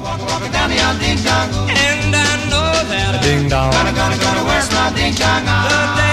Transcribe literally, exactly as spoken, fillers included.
walking, walking down the old ding dong. And I know that ding dong. Gonna, gonna, gonna, where's my ding dong?